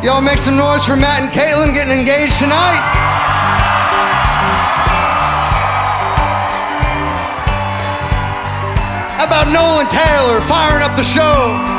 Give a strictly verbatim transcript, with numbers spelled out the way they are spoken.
Y'all make some noise for Matt and Caitlin getting engaged tonight. How about Nolan Taylor firing up the show?